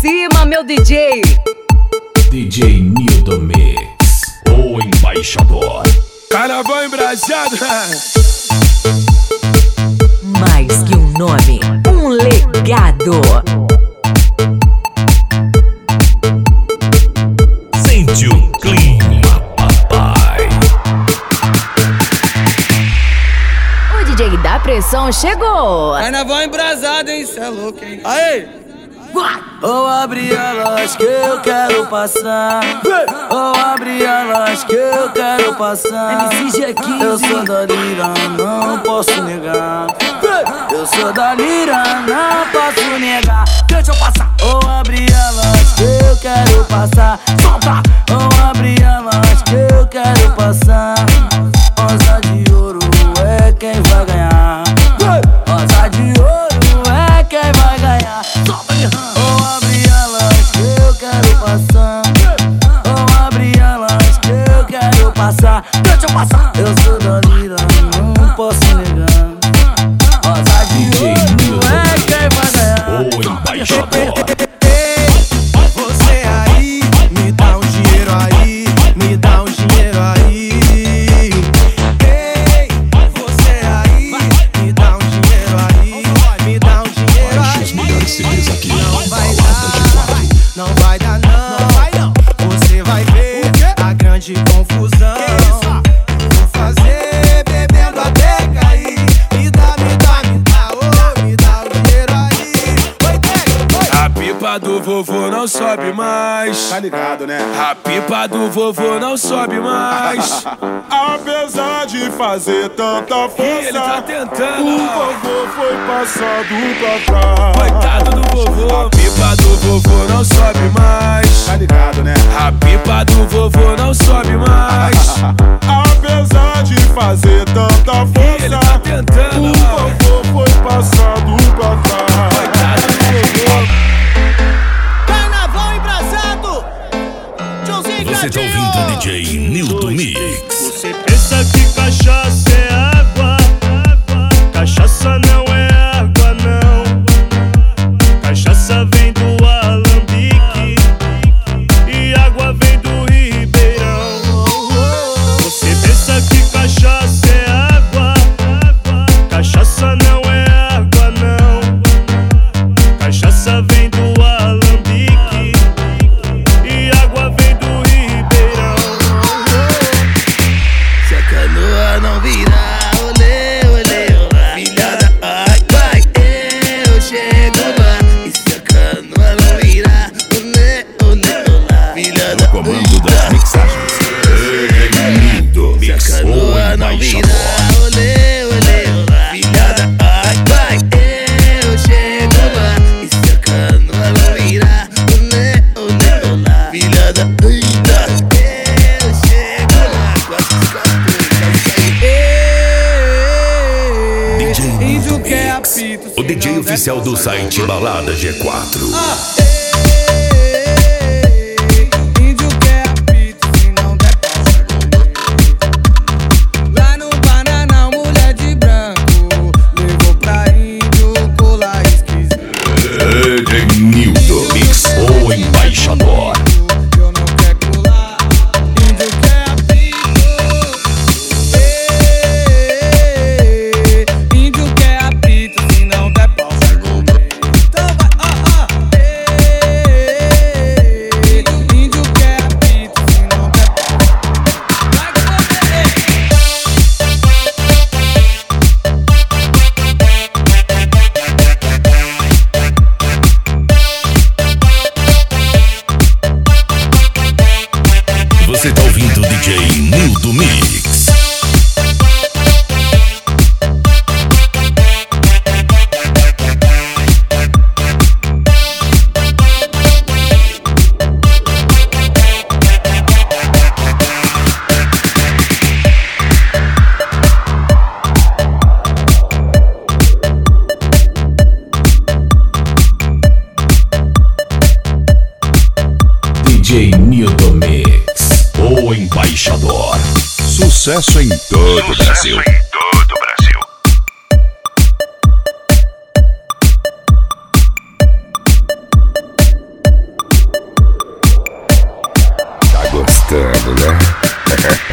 cima, meu DJ. DJ Nildo Mix, o embaixador. Carnaval embrasado. Mais que um nome, um legado. Sente o clima, papai. O DJ da pressão chegou. Carnaval embrasado, hein? Cê é louco, hein? Aê! Ou abre elas que eu quero passar. Ou abre elas que eu quero passar. Eu sou da lira, não posso negar. Eu sou da lira, não posso negar. Deixa eu passar. Ou abre elas que eu quero passar. Solta. Ou abre elas que eu quero passar. Rosa de ouro é quem vai ganhar. Rosa de ouro é quem vai ganhar. Solta de rã. Ou abre elas que eu quero passar. Ou abre elas que eu quero passar. Deixa eu passar. Eu sou da lira, não posso negar. Rosa de ouro é quem vai ganhar. O embaixador. Você aí, me dá um dinheiro aí, me dá um dinheiro aí. Ei, você aí, me dá um dinheiro aí, me dá um dinheiro aí. Os melhores CDs aqui. Não vai dar, não vai dar não. Você vai ver a grande confusão. Vou fazer bebendo até cair. Me dá, oh, me dá o dinheiro aí. A pipa do vovô não sobe mais. Tá ligado, né? A pipa do vovô não sobe mais. Apesar de fazer tanta força, Ele tá tentando. o vovô foi passado pra trás. Coitado do vovô. A pipa do vovô não sobe mais. Tá ligado, né? A pipa do vovô não sobe mais. Apesar de fazer tanta Ele força, tá tentando. o vovô foi passado pra trás. Coitado do vovô. Carnaval embrasado. Tiozinho Você tá Gradinho. ouvindo o DJ Nildo Mix. Você pensa que cachaça é água? Cachaça não é água, não. Cachaça vem do Alambique e água vem do Ribeirão. Você pensa que cachaça é água? Cachaça não é água, não. Cachaça vem do Alambique e água vem do Ribeirão. Se a canoa não virar, olê, olê, olá. Filha da ai, eu chego lá. E se a canoa não virar, olê, olê, olá. Filha da Comando das mixagens. Nildo Se a Mix, o canoa não embaixador. virar, olê, olê, olá. Filha da ai, eu chego lá. E se a canoa não virar, olê, olê, olá. Filha da eu chego lá. DJ Índio Nildo quer Mix, apito, o DJ oficial do site Balada G4. Índio quer apito, se não der pau, lá no Bananal, mulher de branco levou pra índio colar esquisito. DJ Nildo Mix, o embaixador. Eu não quero colar, índio quer apito. Índio quer apito, se não der pau, então vai, índio quer apito, se não der pau, vai Você tá ouvindo o DJ Nildo Mix. DJ Nildo Mix, o embaixador. Sucesso em todo o Brasil. gostando, né?